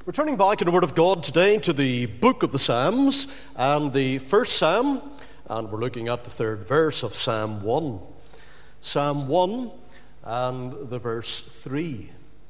We're turning back in the Word of God today to the book of the Psalms and the first Psalm, and we're looking at the third verse of Psalm 1. Psalm 1 and the verse 3.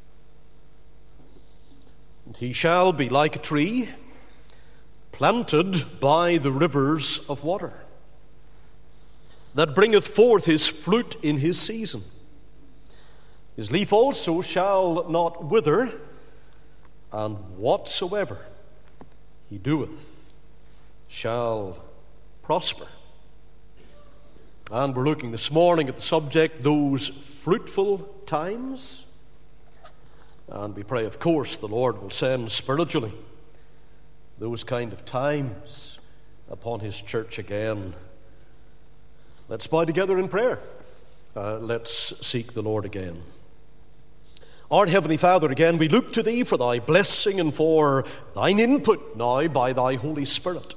And he shall be like a tree planted by the rivers of water, that bringeth forth his fruit in his season. His leaf also shall not wither, and whatsoever he doeth shall prosper. And we're looking this morning at the subject, those fruitful times. And we pray, of course, the Lord will send spiritually those kind of times upon his church again. Let's bow together in prayer. Let's seek the Lord again. Our Heavenly Father, again we look to Thee for Thy blessing and for Thine input now by Thy Holy Spirit.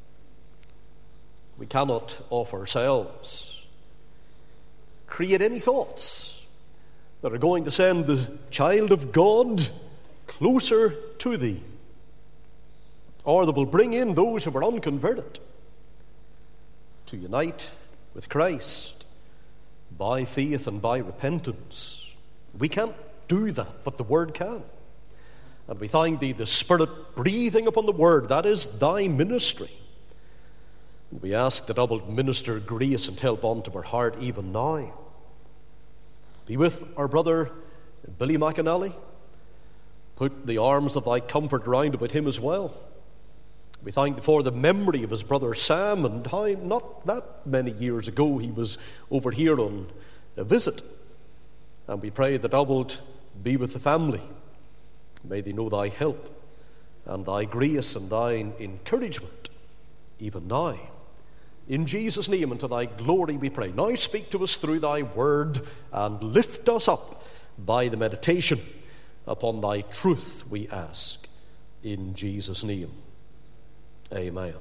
We cannot of ourselves create any thoughts that are going to send the child of God closer to Thee, or that will bring in those who are unconverted to unite with Christ by faith and by repentance. We can't do that, but the Word can. And we thank Thee, the Spirit breathing upon the Word, that is Thy ministry. And we ask that Thou wilt minister grace and help unto our heart even now. Be with our brother Billy McAnally. Put the arms of Thy comfort round about him as well. We thank Thee for the memory of his brother Sam, and how not that many years ago he was over here on a visit. And we pray that Thou wilt be with the family. May they know Thy help and Thy grace and Thine encouragement even now. In Jesus' name and to Thy glory we pray. Now speak to us through Thy word and lift us up by the meditation upon Thy truth, we ask. In Jesus' name. Amen.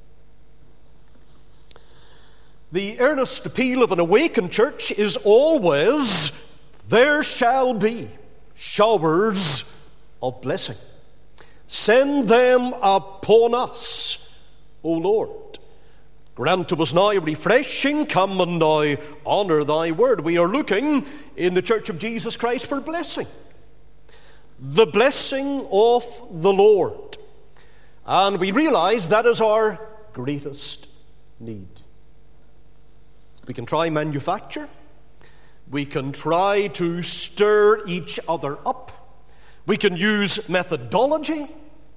The earnest appeal of an awakened church is always, there shall be showers of blessing. Send them upon us, O Lord. Grant to us now a refreshing. Come and now honor Thy word. We are looking in the Church of Jesus Christ for blessing. The blessing of the Lord. And we realize that is our greatest need. We can try manufacture. We can try to stir each other up. We can use methodology.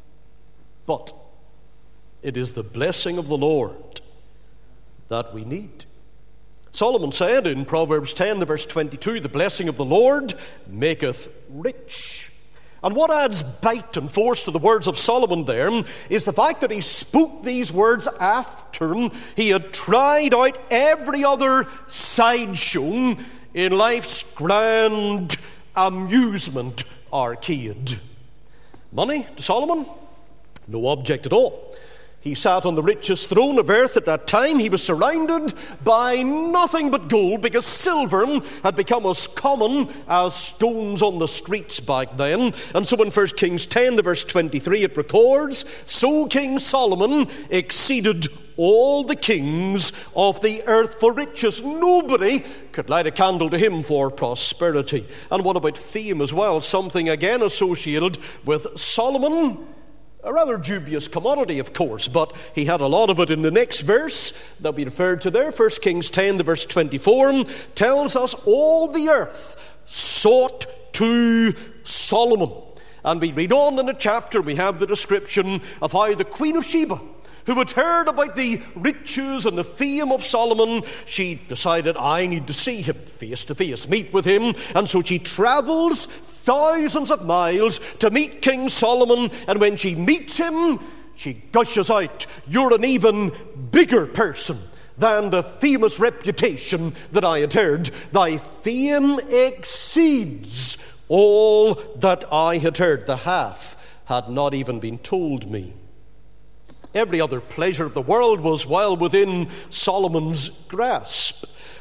But it is the blessing of the Lord that we need. Solomon said in Proverbs 10, verse 22, the blessing of the Lord maketh rich. And what adds bite and force to the words of Solomon there is the fact that he spoke these words after he had tried out every other sideshow in life's grand amusement arcade. Money to Solomon? No object at all. He sat on the richest throne of earth at that time. He was surrounded by nothing but gold, because silver had become as common as stones on the streets back then. And so in 1 Kings 10, verse 23, it records, so King Solomon exceeded all the kings of the earth for riches. Nobody could light a candle to him for prosperity. And what about fame as well? Something again associated with Solomon. A rather dubious commodity, of course, but he had a lot of it in the next verse that we referred to there. 1 Kings 10, verse 24, tells us all the earth sought to Solomon. And we read on in the chapter, we have the description of how the Queen of Sheba, who had heard about the riches and the fame of Solomon, she decided, I need to see him face to face, meet with him. And so she travels thousands of miles to meet King Solomon. And when she meets him, she gushes out, you're an even bigger person than the famous reputation that I had heard. Thy fame exceeds all that I had heard. The half had not even been told me. Every other pleasure of the world was well within Solomon's grasp.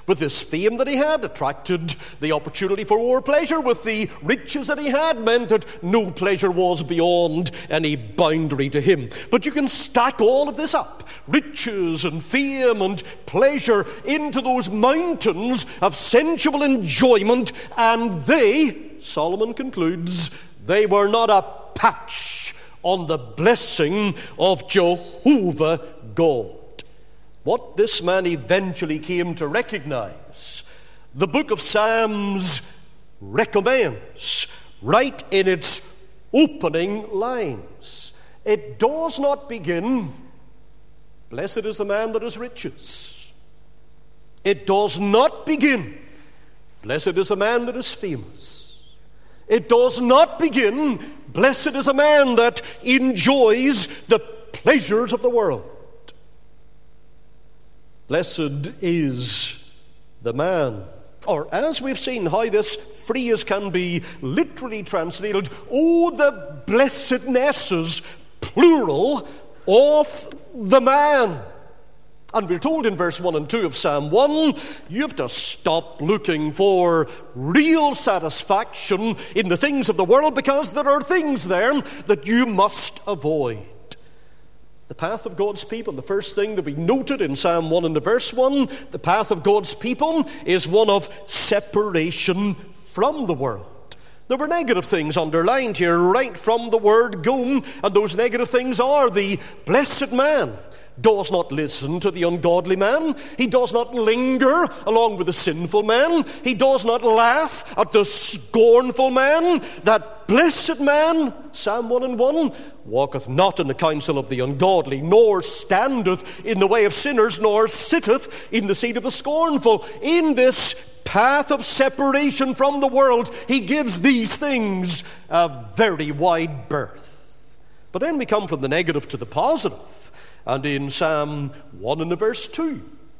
with this fame that he had, attracted the opportunity for more pleasure. With the riches that he had, meant that no pleasure was beyond any boundary to him. But you can stack all of this up, riches and fame and pleasure, into those mountains of sensual enjoyment, and they, Solomon concludes, they were not a patch on the blessing of Jehovah God. What this man eventually came to recognize, the book of Psalms recommends right in its opening lines. It does not begin, "Blessed is the man that has riches." It does not begin, "Blessed is the man that is famous." It does not begin, "Blessed is a man that enjoys the pleasures of the world." Blessed is the man, or as we've seen how this phrase can be literally translated, oh, the blessednesses, plural, of the man. And we're told in verse 1 and 2 of Psalm 1, you have to stop looking for real satisfaction in the things of the world, because there are things there that you must avoid. The path of God's people, the first thing that we noted in Psalm 1 and verse 1, the path of God's people is one of separation from the world. There were negative things underlined here right from the word go, and those negative things are: the blessed man does not listen to the ungodly man. He does not linger along with the sinful man. He does not laugh at the scornful man. That blessed man, Psalm 1 and 1, walketh not in the counsel of the ungodly, nor standeth in the way of sinners, nor sitteth in the seat of the scornful. In this path of separation from the world, he gives these things a very wide berth. But then we come from the negative to the positive. And in Psalm 1 and verse 2,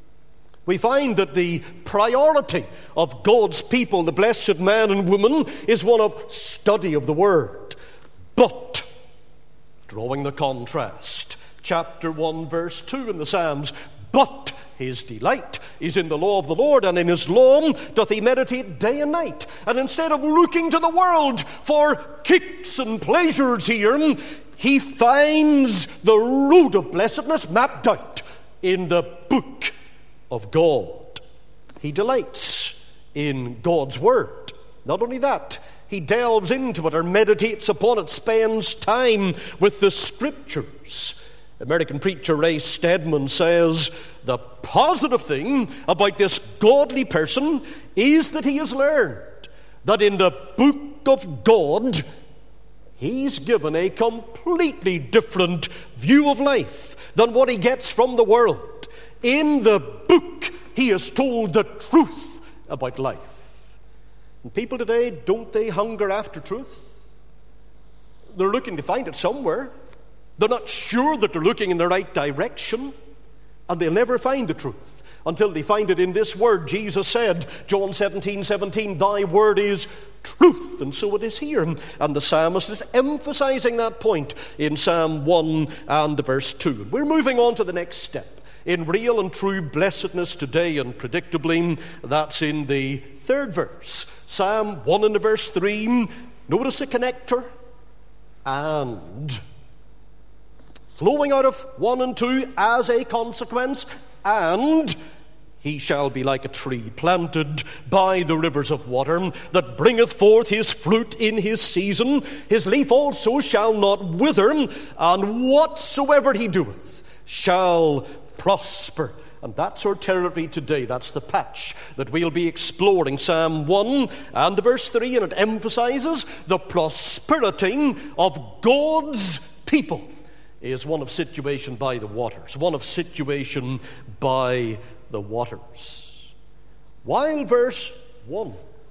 we find that the priority of God's people, the blessed man and woman, is one of study of the Word. But, drawing the contrast, chapter 1, verse 2 in the Psalms, but his delight is in the law of the Lord, and in his law doth he meditate day and night. And instead of looking to the world for kicks and pleasures here, he finds the road of blessedness mapped out in the book of God. He delights in God's word. Not only that, he delves into it or meditates upon it, spends time with the scriptures. American preacher Ray Stedman says the positive thing about this godly person is that he has learned that in the book of God, he's given a completely different view of life than what he gets from the world. In the book, he is told the truth about life. And people today, don't they hunger after truth? They're looking to find it somewhere. They're not sure that they're looking in the right direction, and they'll never find the truth until they find it in this word. Jesus said, John 17:17, thy word is truth. And so it is here. And the psalmist is emphasizing that point in Psalm 1 and verse 2. We're moving on to the next step in real and true blessedness today, and predictably, that's in the third verse. Psalm 1 and verse 3. Notice the connector. And. Flowing out of 1 and 2 as a consequence, and he shall be like a tree planted by the rivers of water, that bringeth forth his fruit in his season. His leaf also shall not wither, and whatsoever he doeth shall prosper. And that's our territory today. That's the patch that we'll be exploring. Psalm 1 and verse 3, and it emphasizes the prosperity of God's people is one of situation by the waters, one of situation by the waters. While verse 1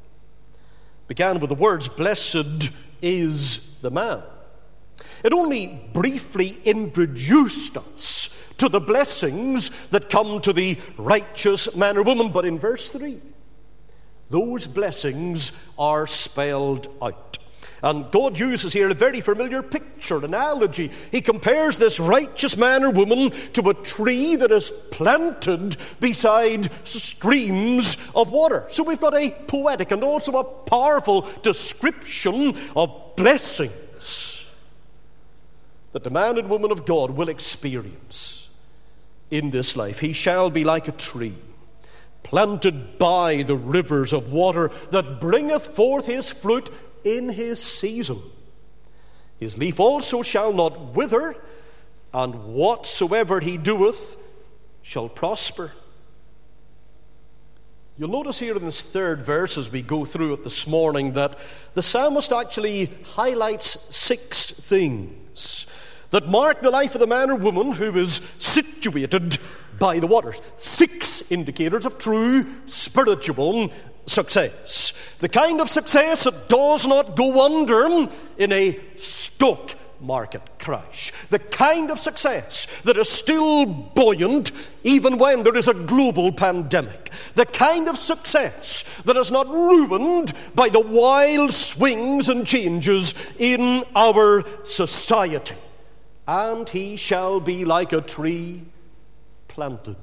began with the words, blessed is the man, it only briefly introduced us to the blessings that come to the righteous man or woman. But in verse 3, those blessings are spelled out. And God uses here a very familiar picture, analogy. He compares this righteous man or woman to a tree that is planted beside streams of water. So we've got a poetic and also a powerful description of blessings that the man and woman of God will experience in this life. He shall be like a tree planted by the rivers of water, that bringeth forth his fruit in his season. His leaf also shall not wither, and whatsoever he doeth shall prosper. You'll notice here in this third verse as we go through it this morning that the psalmist actually highlights 6 things that mark the life of the man or woman who is situated by the waters. 6 indicators of true spiritual success. The kind of success that does not go under in a stock market crash. The kind of success that is still buoyant even when there is a global pandemic. The kind of success that is not ruined by the wild swings and changes in our society. And he shall be like a tree planted.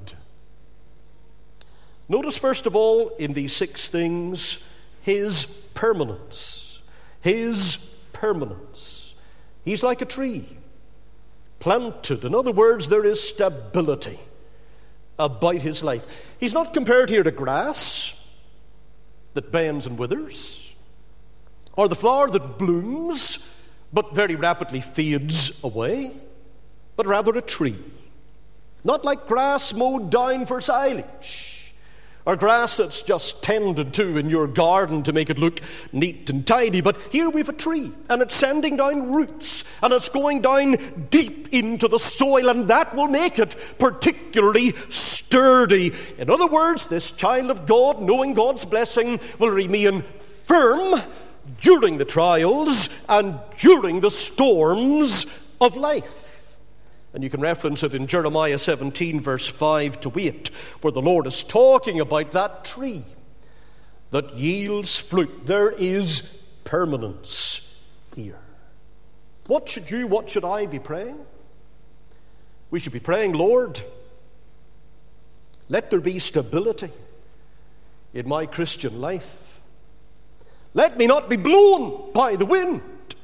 Notice first of all in these 6 things his permanence. His permanence. He's like a tree planted. In other words, there is stability about his life. He's not compared here to grass that bends and withers, or the flower that blooms but very rapidly fades away, but rather a tree. Not like grass mowed down for silage, or grass that's just tended to in your garden to make it look neat and tidy. But here we've a tree, and it's sending down roots, and it's going down deep into the soil, and that will make it particularly sturdy. In other words, this child of God, knowing God's blessing, will remain firm during the trials and during the storms of life. And you can reference it in Jeremiah 17, verse 5 to 8, where the Lord is talking about that tree that yields fruit. There is permanence here. What should I be praying? We should be praying, Lord, let there be stability in my Christian life. Let me not be blown by the wind,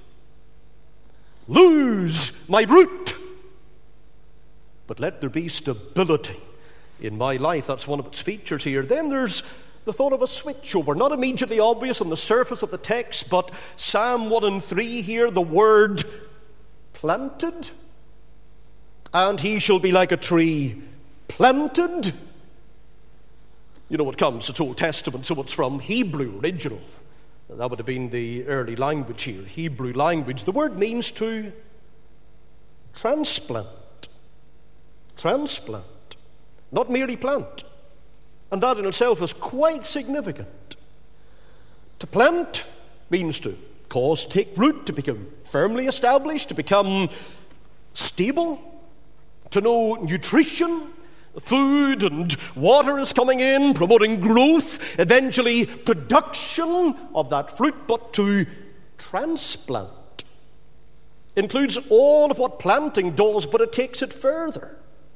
lose my root, but let there be stability in my life. That's one of its features here. Then there's the thought of a switchover, not immediately obvious on the surface of the text, but Psalm 1 and 3 here, the word planted. And he shall be like a tree planted. You know, it comes, it's Old Testament, so it's from Hebrew, original. That would have been the early language here, Hebrew language. The word means to transplant. Transplant, not merely plant. And that in itself is quite significant. To plant means to cause, take root, to become firmly established, to become stable, to know nutrition, food and water is coming in, promoting growth, eventually production of that fruit. But to transplant includes all of what planting does, but it takes it further.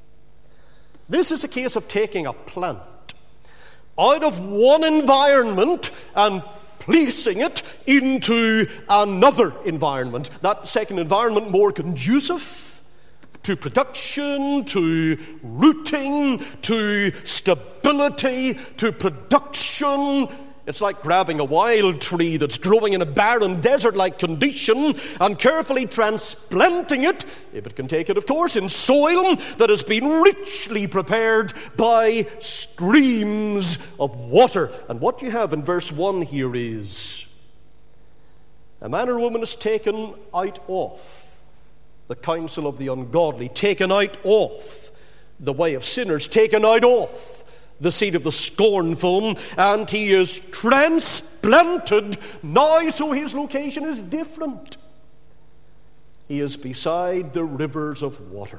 This is a case of taking a plant out of one environment and placing it into another environment. That second environment more conducive to production, to rooting, to stability, to production. It's like grabbing a wild tree that's growing in a barren desert-like condition and carefully transplanting it, if it can take it, of course, in soil that has been richly prepared by streams of water. And what you have in verse 1 here is a man or woman is taken out of the counsel of the ungodly, taken out of the way of sinners, taken out of the seed of the scornful, and he is transplanted now, so his location is different. He is beside the rivers of water.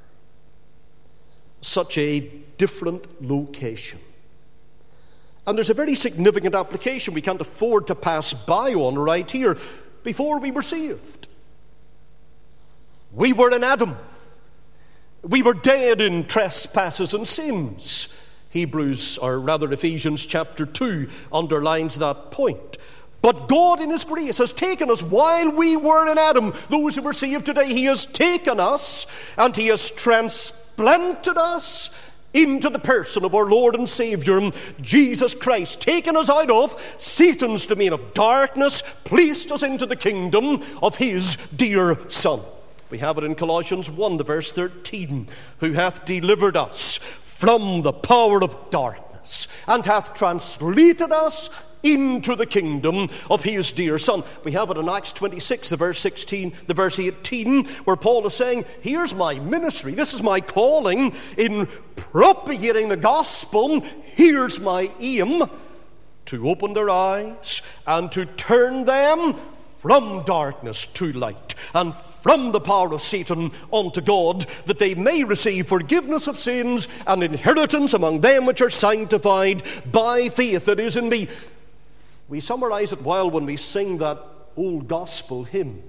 Such a different location. And there's a very significant application we can't afford to pass by on right here. before we were saved. We were in Adam. We were dead in trespasses and sins. Ephesians chapter 2 underlines that point. But God in His grace has taken us while we were in Adam. Those who were saved today, He has taken us and He has transplanted us into the person of our Lord and Savior, Jesus Christ, taken us out of Satan's domain of darkness, placed us into the kingdom of His dear Son. We have it in Colossians 1, the verse 13, who hath delivered us from the power of darkness and hath translated us into the kingdom of His dear Son. We have it in Acts 26, the verse 18, where Paul is saying, here's my ministry, this is my calling in propagating the gospel, here's my aim, to open their eyes and to turn them from darkness to light, and from the power of Satan unto God, that they may receive forgiveness of sins and inheritance among them which are sanctified by faith that is in me. We summarize it well when we sing that old gospel hymn.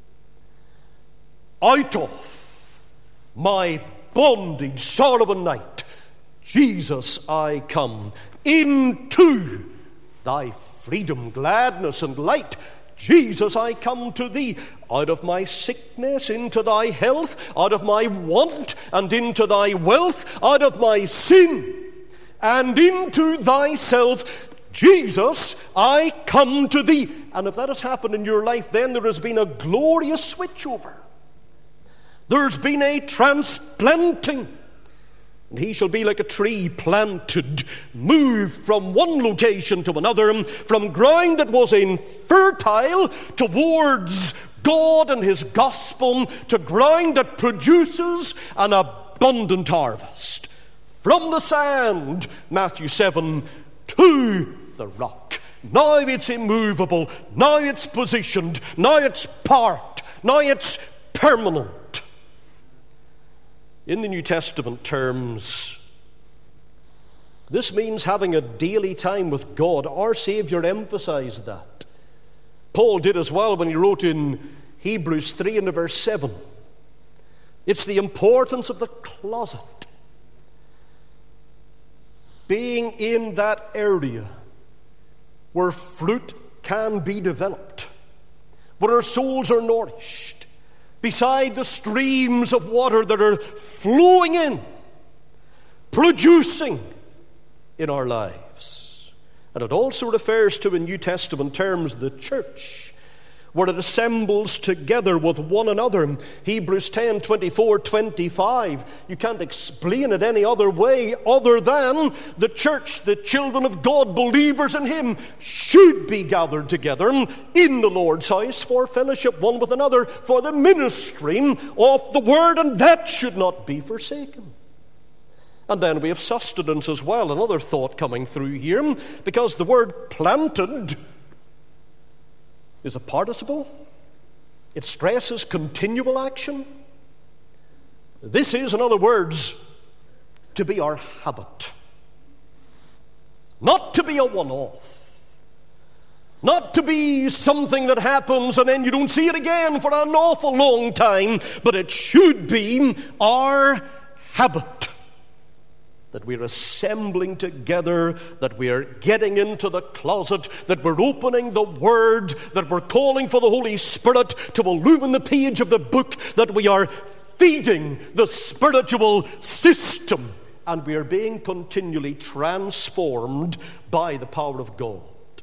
Out of my bondage, sorrow and night, Jesus, I come. Into thy freedom, gladness and light, Jesus, I come to thee. Out of my sickness into thy health, out of my want and into thy wealth, out of my sin and into thyself, Jesus, I come to thee. And if that has happened in your life, then there has been a glorious switchover. There's been a transplanting. And he shall be like a tree planted, moved from one location to another, from ground that was infertile towards God and His gospel, to ground that produces an abundant harvest. From the sand, Matthew 7, to the rock. Now it's immovable. Now it's positioned. Now it's parked. Now it's permanent. In the New Testament terms, this means having a daily time with God. Our Savior emphasized that. Paul did as well when he wrote in Hebrews 3 and verse 7. It's the importance of the closet. Being in that area where fruit can be developed, where our souls are nourished, beside the streams of water that are flowing in, producing in our lives. And it also refers to, in New Testament terms, the church, where it assembles together with one another. Hebrews 10, 24, 25. You can't explain it any other way other than the church, the children of God, believers in Him, should be gathered together in the Lord's house for fellowship one with another, for the ministering of the word, and that should not be forsaken. And then we have sustenance as well, another thought coming through here, because the word planted is a participle. It stresses continual action. This is, in other words, to be our habit. Not to be a one-off. Not to be something that happens and then you don't see it again for an awful long time, but it should be our habit. That we're assembling together, that we are getting into the closet, that we're opening the Word, that we're calling for the Holy Spirit to illumine the page of the book, that we are feeding the spiritual system, and we are being continually transformed by the power of God.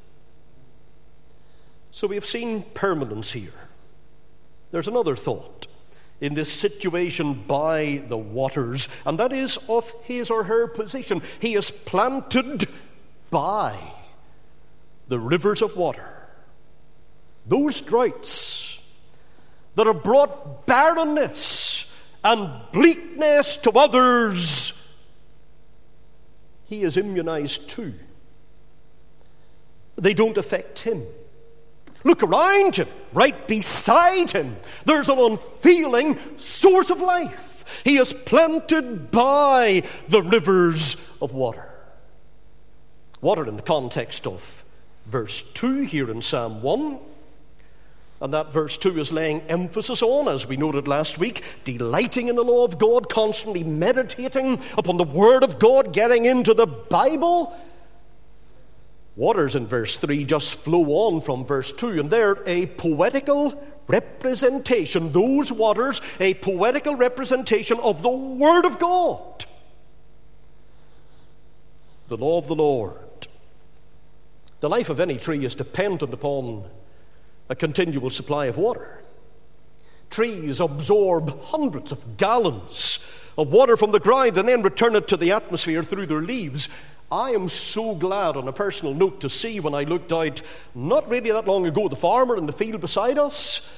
So we have seen permanence here. There's another thought in this situation by the waters, and that is of his or her position. He is planted by the rivers of water. Those droughts that have brought barrenness and bleakness to others, he is immunized too. They don't affect him. Look around him, right beside him. There's an unfailing source of life. He is planted by the rivers of water. Water in the context of verse 2 here in Psalm 1. And that verse 2 is laying emphasis on, as we noted last week, delighting in the law of God, constantly meditating upon the Word of God, getting into the Bible. Waters in verse 3 just flow on from verse 2, and they're a poetical representation, those waters, a poetical representation of the Word of God. The law of the Lord. The life of any tree is dependent upon a continual supply of water. Trees absorb hundreds of gallons of water from the ground and then return it to the atmosphere through their leaves. I am so glad, on a personal note, to see when I looked out, not really that long ago, the farmer in the field beside us,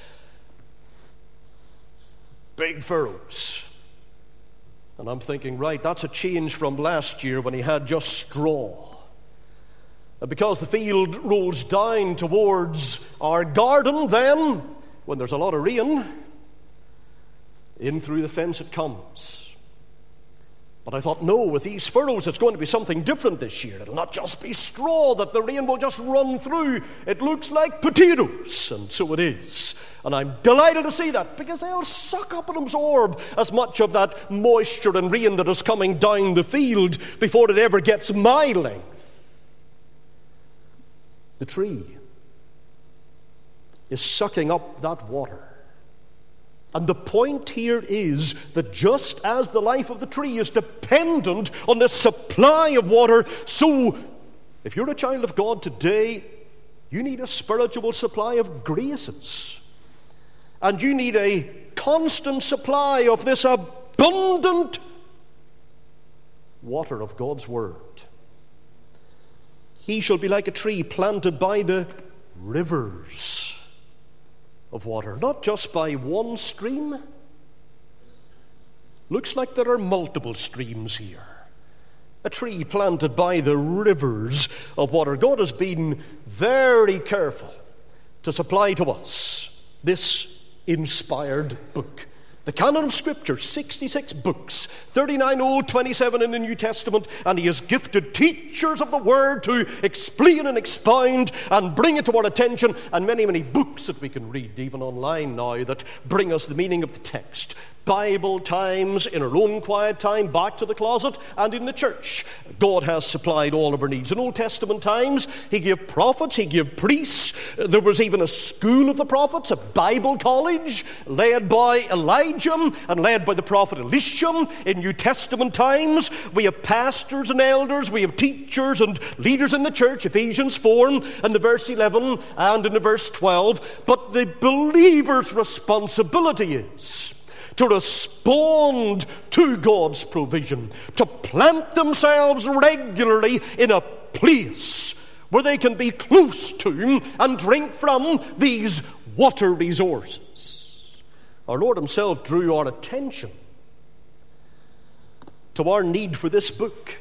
big furrows. And I'm thinking, right, that's a change from last year when he had just straw. And because the field rolls down towards our garden, then, when there's a lot of rain, in through the fence it comes. But I thought, no, with these furrows it's going to be something different this year. It'll not just be straw that the rain will just run through. It looks like potatoes, and so it is. And I'm delighted to see that, because they'll suck up and absorb as much of that moisture and rain that is coming down the field before it ever gets my length. The tree is sucking up that water. And the point here is that just as the life of the tree is dependent on the supply of water, so if you're a child of God today, you need a spiritual supply of graces. And you need a constant supply of this abundant water of God's Word. He shall be like a tree planted by the rivers of water, not just by one stream. Looks like there are multiple streams here. A tree planted by the rivers of water. God has been very careful to supply to us this inspired book. The canon of Scripture, 66 books, 39 Old, 27 in the New Testament, and He has gifted teachers of the Word to explain and expound and bring it to our attention, and many, many books that we can read, even online now, that bring us the meaning of the text. Bible times, in our own quiet time, back to the closet, and in the church. God has supplied all of our needs. In Old Testament times, He gave prophets, He gave priests. There was even a school of the prophets, a Bible college, led by Elijah and led by the prophet Elisha. In New Testament times, we have pastors and elders, we have teachers and leaders in the church, Ephesians 4 and the verse 11 and in the verse 12. But the believer's responsibility is to respond to God's provision, to plant themselves regularly in a place where they can be close to and drink from these water resources. Our Lord Himself drew our attention to our need for this book.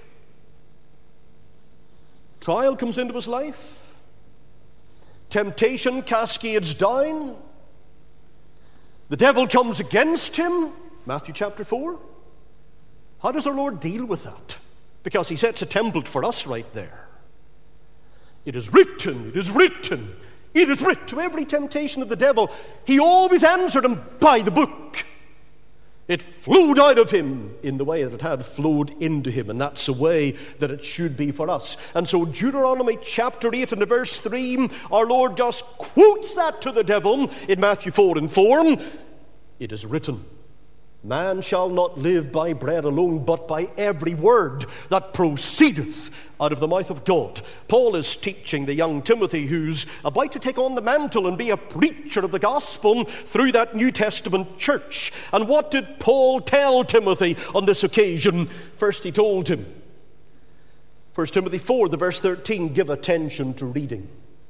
Trial comes into His life. Temptation cascades down. The devil comes against Him, Matthew chapter 4. How does our Lord deal with that? Because He sets a template for us right there. It is written, it is written, it is written. To every temptation of the devil, He always answered him by the book. It flowed out of Him in the way that it had flowed into Him, and that's the way that it should be for us. And so Deuteronomy chapter 8 and verse 3, our Lord just quotes that to the devil in Matthew 4 and 4. It is written, man shall not live by bread alone, but by every word that proceedeth out of the mouth of God. Paul is teaching the young Timothy, who's about to take on the mantle and be a preacher of the gospel through that New Testament church. And what did Paul tell Timothy on this occasion? First he told him, 1 Timothy 4, the verse 13, give attention to reading.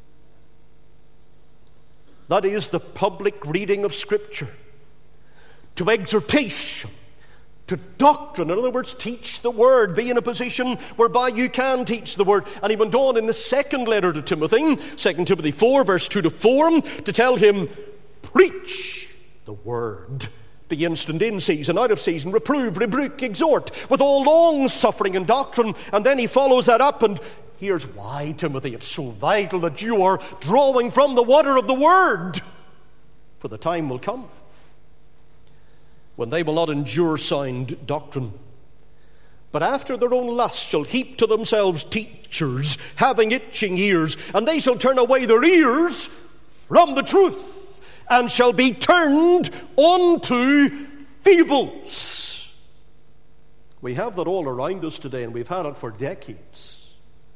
That is the public reading of Scripture. To exhortation, to doctrine. In other words, teach the Word. Be in a position whereby you can teach the Word. And he went on in the second letter to Timothy, 2 Timothy 4, verse 2 to 4, to tell him, preach the Word. Be instant in season, out of season, reprove, rebuke, exhort, with all long suffering and doctrine. And then he follows that up, and here's why, Timothy, it's so vital that you are drawing from the water of the Word. For the time will come when they will not endure sound doctrine, but after their own lust shall heap to themselves teachers, having itching ears, and they shall turn away their ears from the truth, and shall be turned unto fables. We have that all around us today, and we've had it for decades.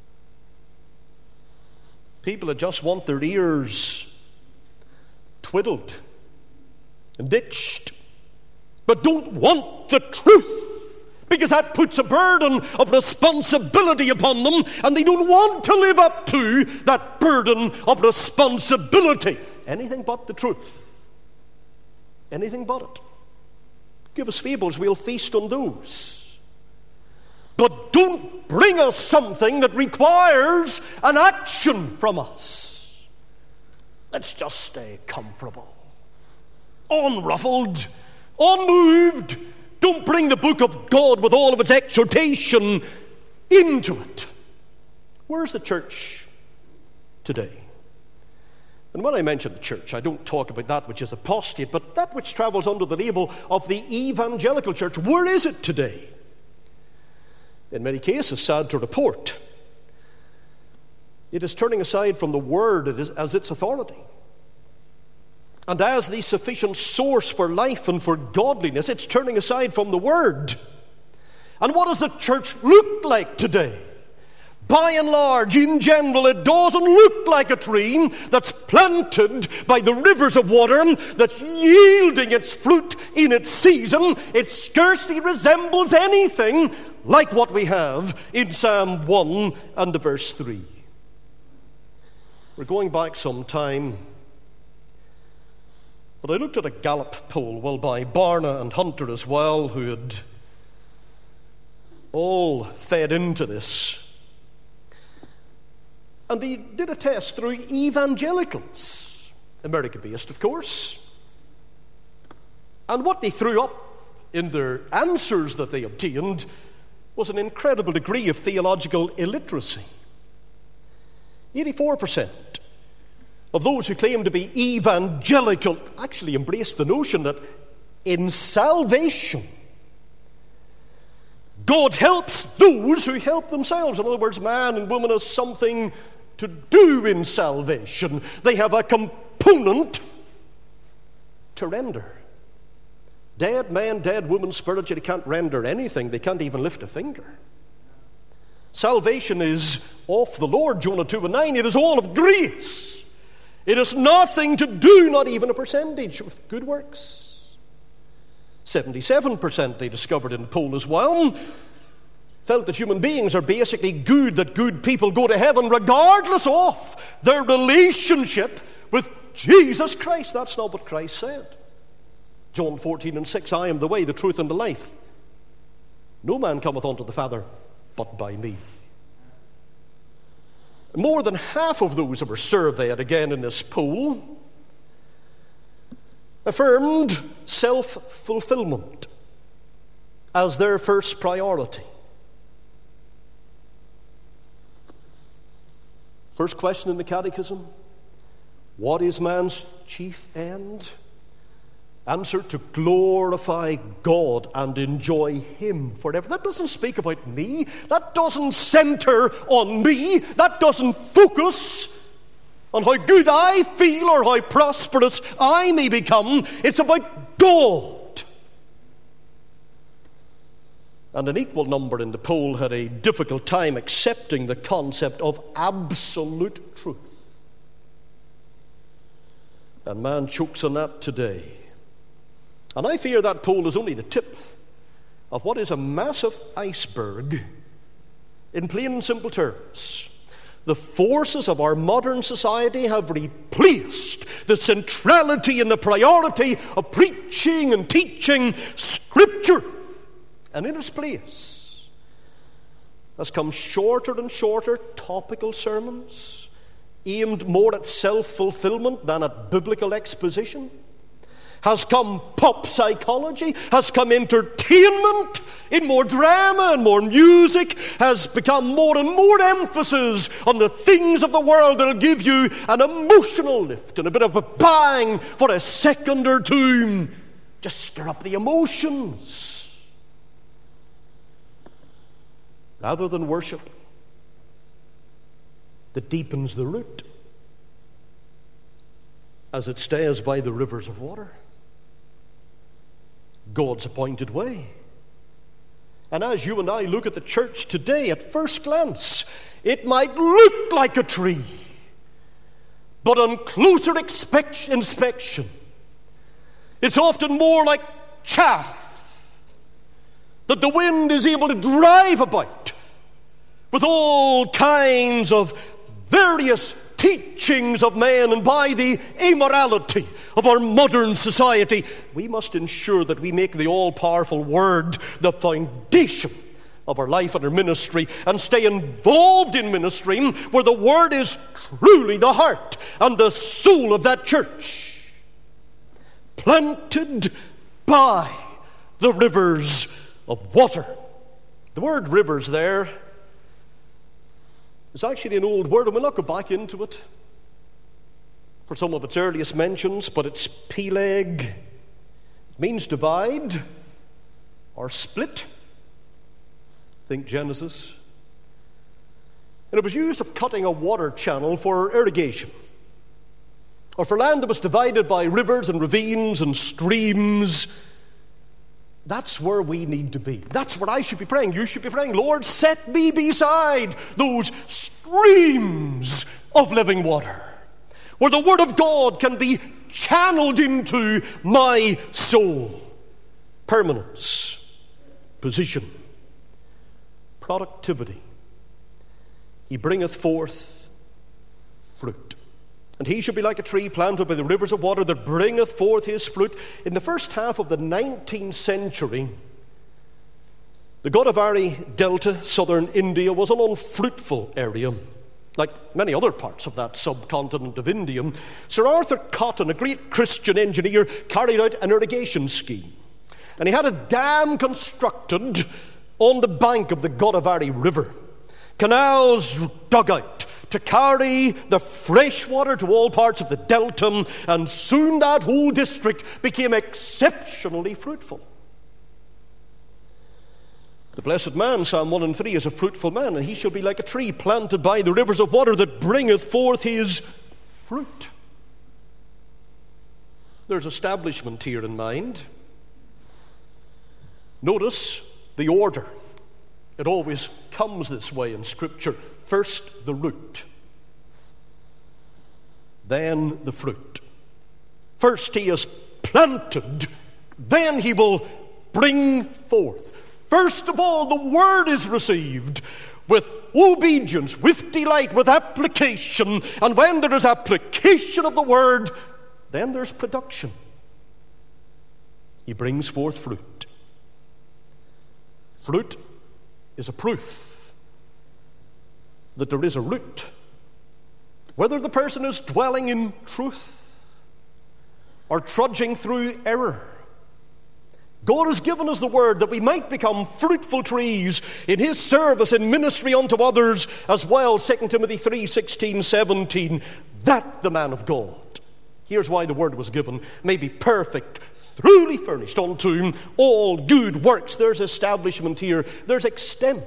People that just want their ears twiddled and itched, but don't want the truth, because that puts a burden of responsibility upon them, and they don't want to live up to that burden of responsibility. Anything but the truth. Anything but it. Give us fables, we'll feast on those. But don't bring us something that requires an action from us. Let's just stay comfortable, unruffled, unmoved. Don't bring the book of God with all of its exhortation into it. Where's the church today? And when I mention the church, I don't talk about that which is apostate, but that which travels under the label of the evangelical church. Where is it today? In many cases, sad to report, it is turning aside from the word as its authority, and as the sufficient source for life and for godliness. It's turning aside from the word. And what does the church look like today? By and large, in general, it doesn't look like a tree that's planted by the rivers of water, that's yielding its fruit in its season. It scarcely resembles anything like what we have in Psalm 1 and verse 3. We're going back some time, but I looked at a Gallup poll, by Barna and Hunter as well, who had all fed into this. And they did a test through evangelicals, America-based, of course. And what they threw up in their answers that they obtained was an incredible degree of theological illiteracy. 84% of those who claim to be evangelical actually embrace the notion that in salvation, God helps those who help themselves. In other words, man and woman has something to do in salvation. They have a component to render. Dead man, dead woman spiritually can't render anything. They can't even lift a finger. Salvation is of the Lord, Jonah 2:9. It is all of grace. It has nothing to do, not even a percentage, with good works. 77% they discovered in the poll as well felt that human beings are basically good, that good people go to heaven regardless of their relationship with Jesus Christ. That's not what Christ said. John 14:6, I am the way, the truth, and the life. No man cometh unto the Father but by me. More than half of those who were surveyed again in this poll affirmed self-fulfillment as their first priority. First question in the Catechism: what is man's chief end? Answer: to glorify God and enjoy Him forever. That doesn't speak about me. That doesn't center on me. That doesn't focus on how good I feel or how prosperous I may become. It's about God. And an equal number in the poll had a difficult time accepting the concept of absolute truth. And man chokes on that today. And I fear that poll is only the tip of what is a massive iceberg. In plain and simple terms, the forces of our modern society have replaced the centrality and the priority of preaching and teaching Scripture. And in its place has come shorter and shorter topical sermons aimed more at self-fulfillment than at biblical exposition. has come pop psychology, has come entertainment, in more drama and more music, has become more and more emphasis on the things of the world that will give you an emotional lift and a bit of a bang for a second or two. Just stir up the emotions. Rather than worship that deepens the root as it stays by the rivers of water. God's appointed way. And as you and I look at the church today, at first glance, it might look like a tree. But on closer inspection, it's often more like chaff that the wind is able to drive about with all kinds of various teachings of man, and by the immorality of our modern society. We must ensure that we make the all-powerful Word the foundation of our life and our ministry, and stay involved in ministry where the Word is truly the heart and the soul of that church, planted by the rivers of water. The word rivers there is actually an old word, and we'll not go back into it for some of its earliest mentions, but it's peleg. It means divide or split. Think Genesis. And it was used of cutting a water channel for irrigation, or for land that was divided by rivers and ravines and streams. That's where we need to be. That's where I should be praying. You should be praying, Lord, set me beside those streams of living water, where the Word of God can be channeled into my soul. Permanence, position, productivity. He bringeth forth fruit. And he shall be like a tree planted by the rivers of water that bringeth forth his fruit. In the first half of the 19th century, the Godavari Delta, southern India, was an unfruitful area. Like many other parts of that subcontinent of India, Sir Arthur Cotton, a great Christian engineer, carried out an irrigation scheme. And he had a dam constructed on the bank of the Godavari River. Canals dug out to carry the fresh water to all parts of the delta, and soon that whole district became exceptionally fruitful. The blessed man, Psalm 1 and 3, is a fruitful man, and he shall be like a tree planted by the rivers of water that bringeth forth his fruit. There's establishment here in mind. Notice the order. It always comes this way in Scripture. First the root, then the fruit. First he is planted, then he will bring forth. First of all, the word is received with obedience, with delight, with application. And when there is application of the word, then there's production. He brings forth fruit. Fruit is a proof that there is a root. Whether the person is dwelling in truth or trudging through error, God has given us the word that we might become fruitful trees in his service, in ministry unto others as well. 2 Timothy 3:16, 17. That the man of God, here's why the word was given, may be perfect, truly furnished unto all good works. There's establishment here. There's extent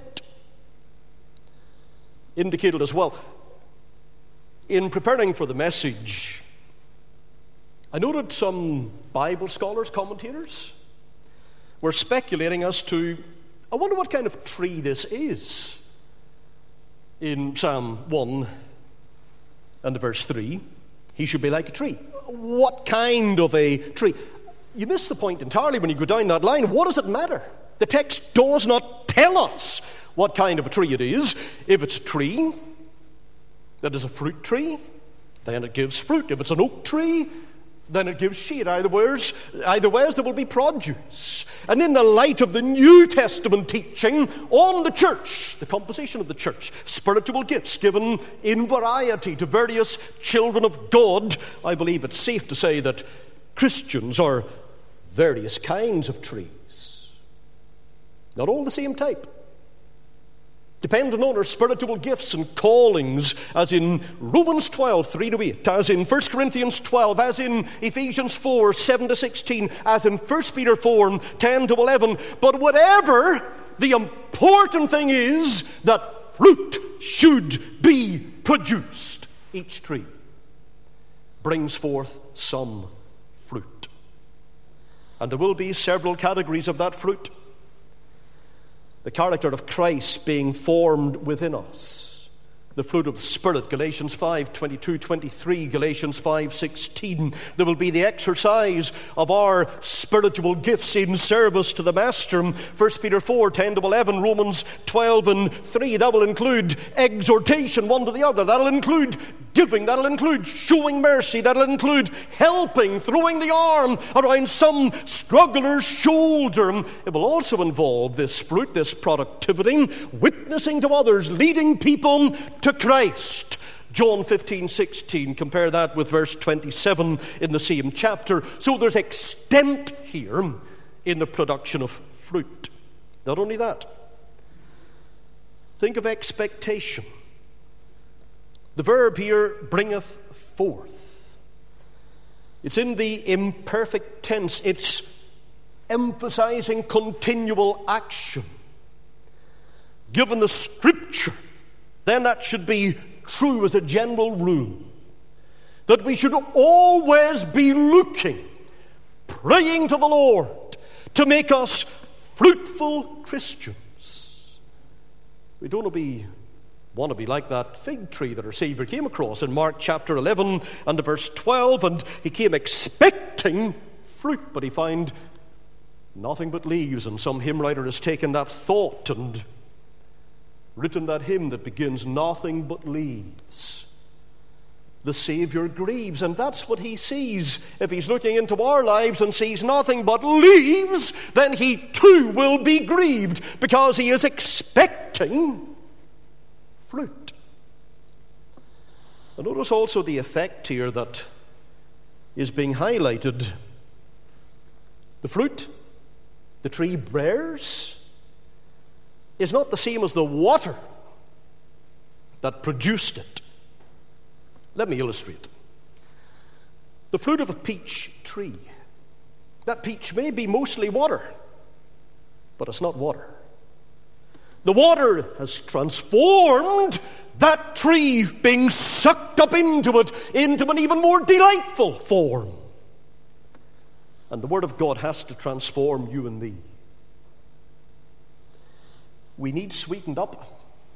indicated as well. In preparing for the message, I noted some Bible scholars, commentators, were speculating as to, I wonder what kind of tree this is. In Psalm 1 and verse 3, he should be like a tree. What kind of a tree? You miss the point entirely when you go down that line. What does it matter? The text does not tell us what kind of a tree it is. If it's a tree that is a fruit tree, then it gives fruit. If it's an oak tree, then it gives shade. Either ways, there will be produce. And in the light of the New Testament teaching on the church, the composition of the church, spiritual gifts given in variety to various children of God, I believe it's safe to say that Christians are various kinds of trees. Not all the same type. Depending on our spiritual gifts and callings, as in Romans 12, 3-8, as in 1 Corinthians 12, as in Ephesians 4, 7-16, as in 1 Peter 4, 10-11. But whatever, the important thing is that fruit should be produced. Each tree brings forth some fruit. And there will be several categories of that fruit. The character of Christ being formed within us. The fruit of the Spirit, Galatians 5:22-23, Galatians 5:16. There will be the exercise of our spiritual gifts in service to the Master. 1 Peter 4:10-11, Romans 12:3. That will include exhortation one to the other. That will include giving. That will include showing mercy. That will include helping, throwing the arm around some struggler's shoulder. It will also involve this fruit, this productivity, witnessing to others, leading people to Christ. John 15:16, compare that with verse 27 in the same chapter. So there's extent here in the production of fruit. Not only that, think of expectation. The verb here, bringeth forth. It's in the imperfect tense. It's emphasizing continual action. Given the Scripture, then that should be true as a general rule. That we should always be looking, praying to the Lord to make us fruitful Christians. We don't want to be like that fig tree that our Savior came across in Mark chapter 11 and verse 12, and he came expecting fruit, but he found nothing but leaves. And some hymn writer has taken that thought and written that hymn that begins, nothing but leaves. The Savior grieves, and that's what he sees. If he's looking into our lives and sees nothing but leaves, then he too will be grieved, because he is expecting fruit. And notice also the effect here that is being highlighted. The fruit the tree bears is not the same as the water that produced it. Let me illustrate. The fruit of a peach tree. That peach may be mostly water, but it's not water. The water has transformed that tree, being sucked up into it, into an even more delightful form. And the Word of God has to transform you and me. We need sweetened up.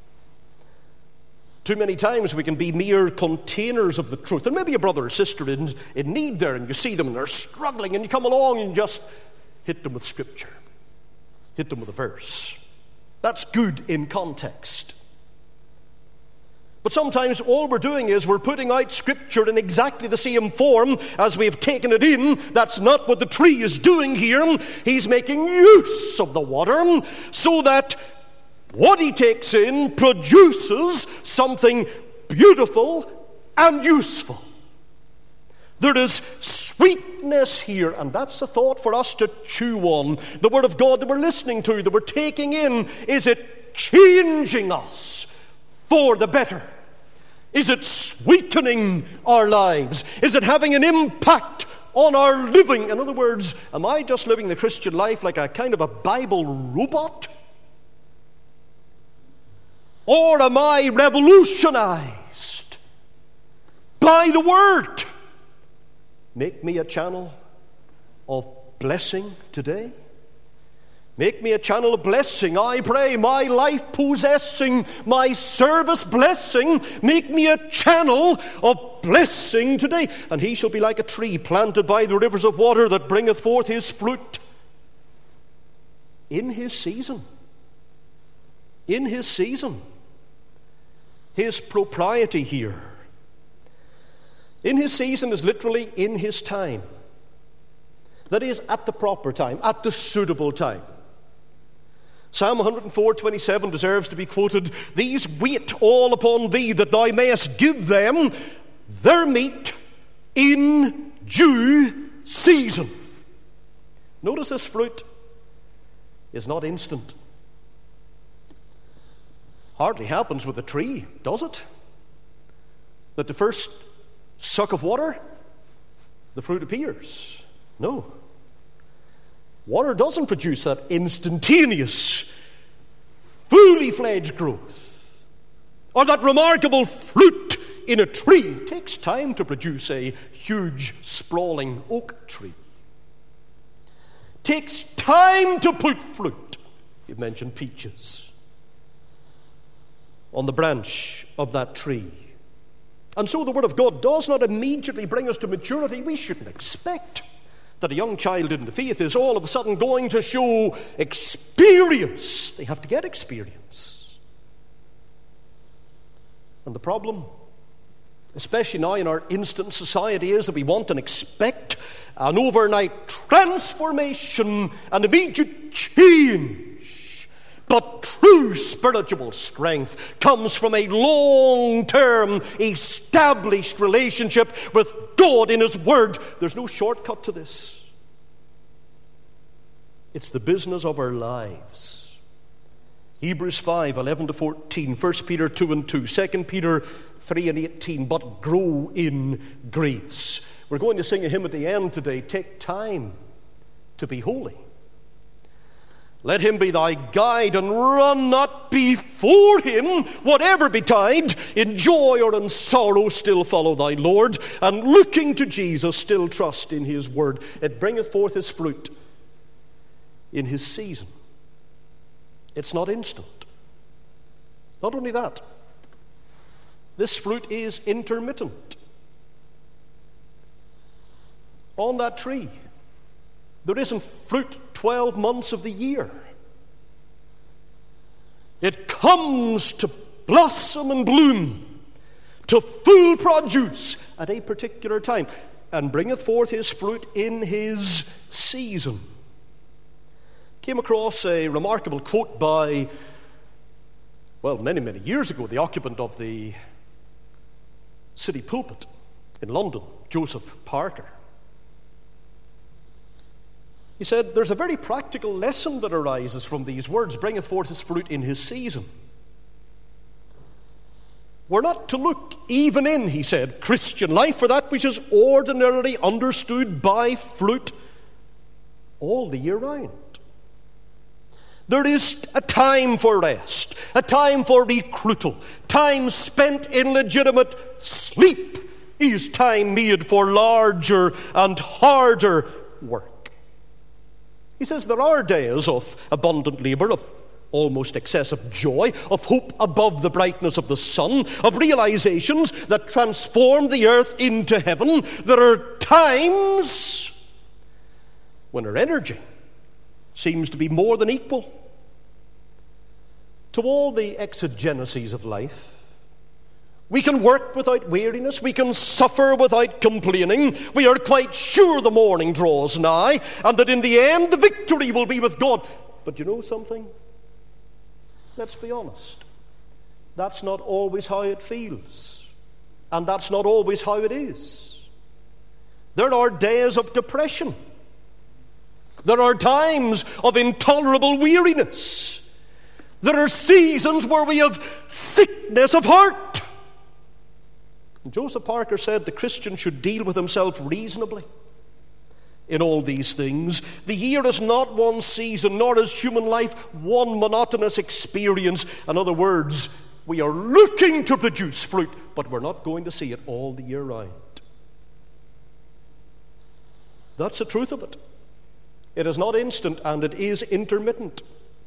Too many times we can be mere containers of the truth. And maybe a brother or sister in need there, and you see them and they're struggling, and you come along and just hit them with Scripture. Hit them with a verse. That's good in context. But sometimes all we're doing is we're putting out Scripture in exactly the same form as we've taken it in. That's not what the tree is doing here. He's making use of the water so that what he takes in produces something beautiful and useful. There is sweetness here, and that's a thought for us to chew on. The Word of God that we're listening to, that we're taking in, is it changing us for the better? Is it sweetening our lives? Is it having an impact on our living? In other words, am I just living the Christian life like a kind of a Bible robot? Or am I revolutionized by the Word? Make me a channel of blessing today. Make me a channel of blessing, I pray. My life possessing, my service blessing. Make me a channel of blessing today. And he shall be like a tree planted by the rivers of water that bringeth forth his fruit in his season. In his season. His propriety here. In his season is literally in his time. That is, at the proper time, at the suitable time. Psalm 104:27 deserves to be quoted. These wait all upon thee, that thou mayest give them their meat in due season. Notice this fruit is not instant. Hardly happens with a tree, does it? That the first suck of water, the fruit appears. No. Water doesn't produce that instantaneous, fully fledged growth, or that remarkable fruit in a tree. It takes time to produce a huge, sprawling oak tree. It takes time to put fruit. You mentioned peaches on the branch of that tree. And so the Word of God does not immediately bring us to maturity. We shouldn't expect that a young child in the faith is all of a sudden going to show experience. They have to get experience. And the problem, especially now in our instant society, is that we want and expect an overnight transformation, an immediate change. But true spiritual strength comes from a long-term, established relationship with God in His Word. There's no shortcut to this. It's the business of our lives. Hebrews 5, 11-14, 1 Peter 2 and 2, 2 Peter 3 and 18, but grow in grace. We're going to sing a hymn at the end today, take time to be holy. Let Him be thy guide, and run not before Him. Whatever betide, in joy or in sorrow, still follow thy Lord, and looking to Jesus, still trust in His word. It bringeth forth His fruit in His season. It's not instant. Not only that, this fruit is intermittent. On that tree, there isn't fruit 12 months of the year. It comes to blossom and bloom, to full produce at a particular time, and bringeth forth his fruit in his season. Came across a remarkable quote by, many, many years ago, the occupant of the city pulpit in London, Joseph Parker. He said, there's a very practical lesson that arises from these words, bringeth forth his fruit in his season. We're not to look even in, he said, Christian life for that which is ordinarily understood by fruit all the year round. There is a time for rest, a time for recruital, time spent in legitimate sleep is time made for larger and harder work. He says there are days of abundant labor, of almost excessive joy, of hope above the brightness of the sun, of realizations that transform the earth into heaven. There are times when our energy seems to be more than equal to all the exigencies of life. We can work without weariness. We can suffer without complaining. We are quite sure the morning draws nigh, and that in the end the victory will be with God. But you know something? Let's be honest. That's not always how it feels. And that's not always how it is. There are days of depression. There are times of intolerable weariness. There are seasons where we have sickness of heart. And Joseph Parker said the Christian should deal with himself reasonably in all these things. The year is not one season, nor is human life one monotonous experience. In other words, we are looking to produce fruit, but we're not going to see it all the year round. That's the truth of it. It is not instant, and it is intermittent.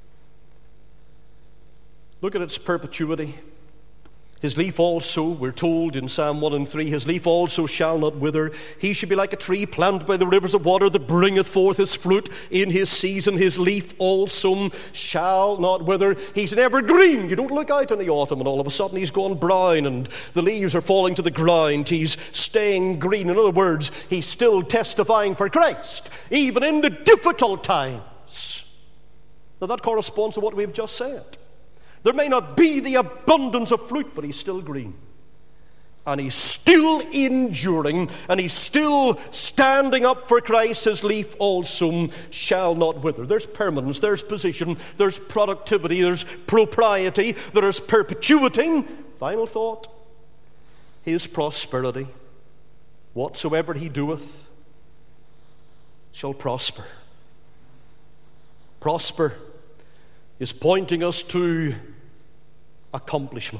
Look at its perpetuity. His leaf also, we're told in Psalm 1 and 3, his leaf also shall not wither. He should be like a tree planted by the rivers of water that bringeth forth his fruit in his season. His leaf also shall not wither. He's an evergreen. You don't look out in the autumn and all of a sudden he's gone brown and the leaves are falling to the ground. He's staying green. In other words, he's still testifying for Christ, even in the difficult times. Now that corresponds to what we've just said. There may not be the abundance of fruit, but he's still green. and he's still enduring, and he's still standing up for Christ, his leaf also shall not wither. There's permanence, there's position, there's productivity, there's propriety, there is perpetuity. Final thought, his prosperity. Whatsoever he doeth shall prosper. Prosper is pointing us to accomplishment.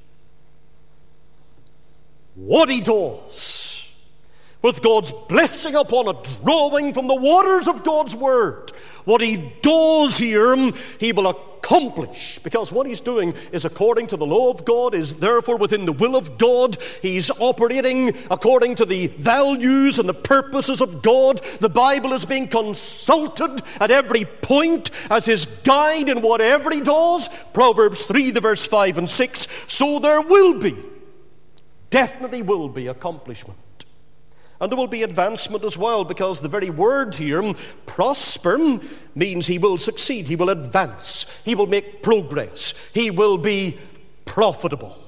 What he does, with God's blessing upon it, drawing from the waters of God's word, what he does here, he will accomplish, because what he's doing is according to the law of God, is therefore within the will of God. He's operating according to the values and the purposes of God. The Bible is being consulted at every point as his guide in whatever he does. Proverbs 3, the verse 5 and 6. So there will be, definitely will be, accomplishment. And there will be advancement as well, because the very word here, prosper, means he will succeed, he will advance, he will make progress, he will be profitable.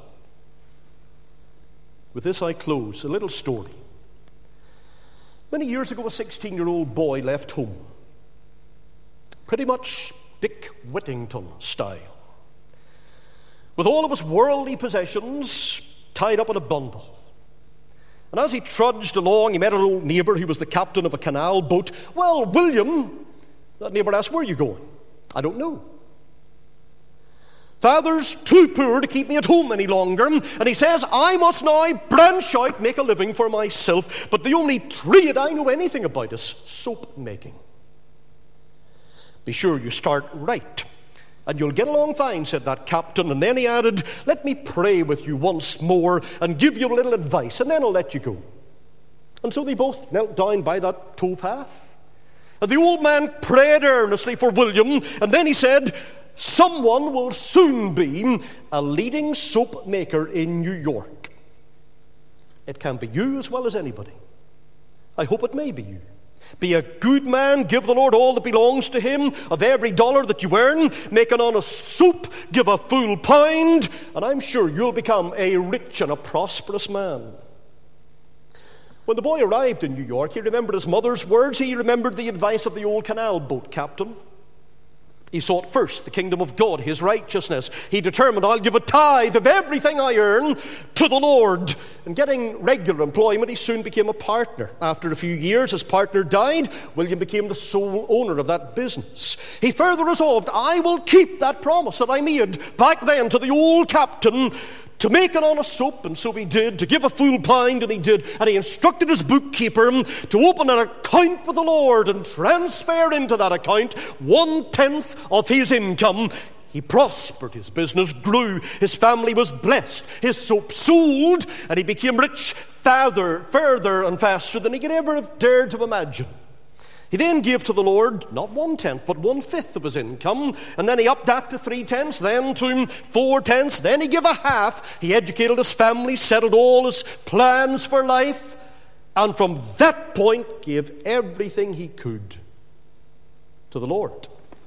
With this I close. A little story. Many years ago, a 16-year-old boy left home, pretty much Dick Whittington style, with all of his worldly possessions tied up in a bundle. And as he trudged along, he met an old neighbour who was the captain of a canal boat. "Well, William," that neighbour asked, "where are you going?" "I don't know. Father's too poor to keep me at home any longer, and he says I must now branch out, make a living for myself. But the only trade I know anything about is soap making." "Be sure you start right, and you'll get along fine," said that captain. And then he added, "Let me pray with you once more and give you a little advice, and then I'll let you go." And so they both knelt down by that towpath. And the old man prayed earnestly for William, and then he said, "Someone will soon be a leading soap maker in New York. It can be you as well as anybody. I hope it may be you. Be a good man, give the Lord all that belongs to him. Of every dollar that you earn, make an honest soap, give a full pound, and I'm sure you'll become a rich and a prosperous man." When the boy arrived in New York, he remembered his mother's words. He remembered the advice of the old canal boat captain. He sought first the kingdom of God, his righteousness. He determined, "I'll give a tithe of everything I earn to the Lord." And getting regular employment, he soon became a partner. After a few years, his partner died. William became the sole owner of that business. He further resolved, "I will keep that promise that I made back then to the old captain, to make an honest soap," and so he did, to give a full pound, and he did. And he instructed his bookkeeper to open an account with the Lord and transfer into that account 1/10 of his income. He prospered, his business grew, his family was blessed, his soap sold, and he became rich further and faster than he could ever have dared to imagine. He then gave to the Lord not 1/10, but 1/5 of his income, and then he upped that to 3/10, then to 4/10, then he gave a half. He educated his family, settled all his plans for life, and from that point gave everything he could to the Lord.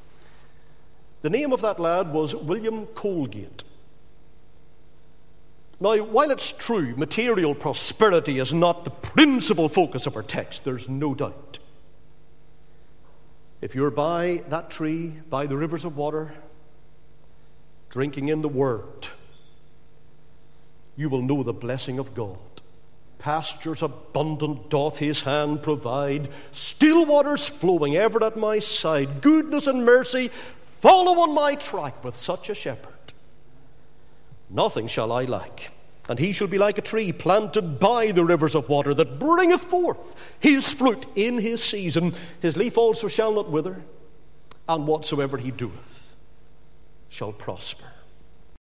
The name of that lad was William Colgate. Now, while it's true, material prosperity is not the principal focus of our text, there's no doubt. If you're by that tree, by the rivers of water, drinking in the word, you will know the blessing of God. Pastures abundant doth his hand provide, still waters flowing ever at my side. Goodness and mercy follow on my track with such a shepherd. Nothing shall I lack. And he shall be like a tree planted by the rivers of water, that bringeth forth his fruit in his season. His leaf also shall not wither, and whatsoever he doeth shall prosper.